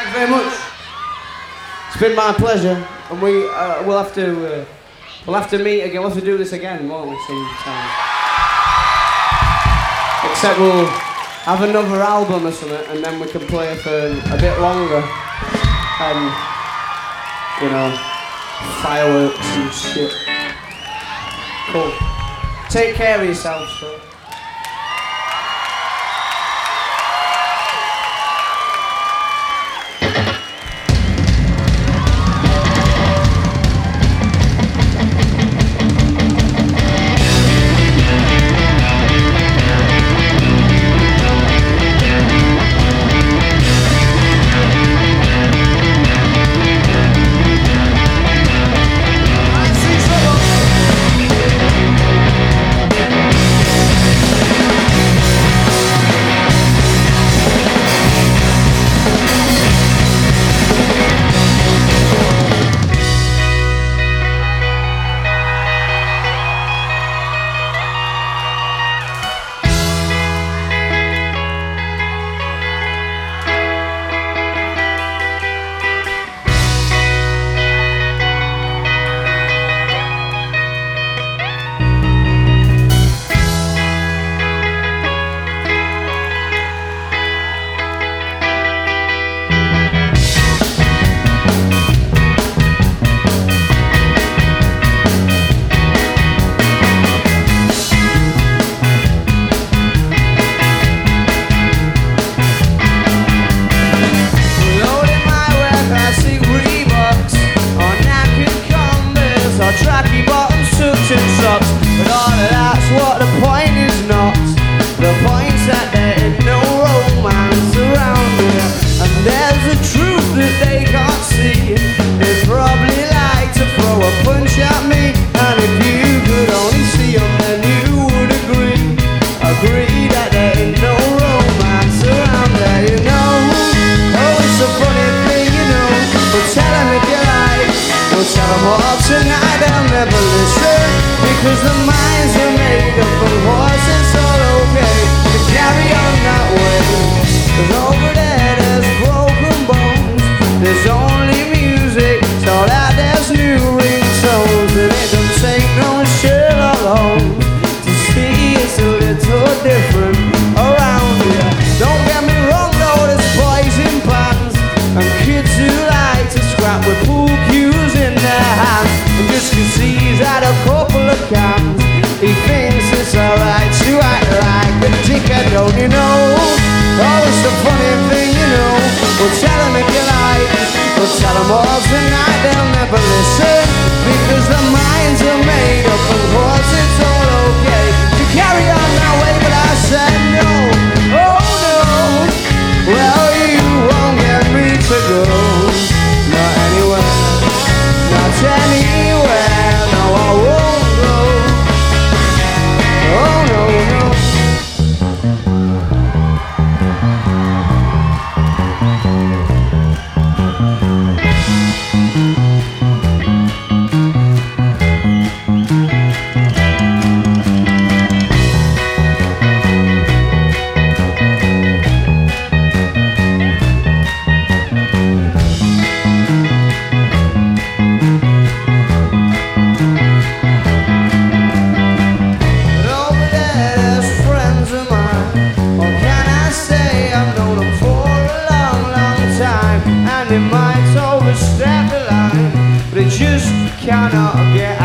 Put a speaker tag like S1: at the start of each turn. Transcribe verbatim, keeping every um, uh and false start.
S1: Thanks very much. It's been my pleasure, and we uh, we'll have to uh, we'll have to meet again. We'll have to do this again, won't we? Sometime. Except we'll have another album or something, and then we can play for a bit longer. And you know, fireworks and shit. Cool. Take care of yourselves, so. Tracky bottom suits and socks, but all of that's what the point is not. The point's that there is no romance around here, and there's a truth that they can't see. They'd probably like to throw a punch at me, and if you could only see them, then you would agree, agree that there is no romance around there, you know. Oh, it's a funny thing, you know, but tell them if you like, we'll tell them all tonight. They'll never listen, because the minds are made up of what's it's all okay to carry on that way. Cause over there there's broken bones, there's only music, so that there's new ringtones, and it don't take no Sherlock Holmes to see it's a little different around here. Don't get me wrong though, there's boys in bands and kids who like to scrap with pool cues in their hands. And just cause he's had a couple of cans, he thinks it's alright to act like a dickhead, don't you know? Oh, it's a funny thing, you know. Well, tell them if you like, well, tell them all tonight, they'll never listen, because their minds are made up, of course it's all okay to carry on that way, but I said no, oh no. Well, you won't get me to go, not anywhere, not anywhere, no I won't go, oh no, no. They might overstep the line, but they just cannot get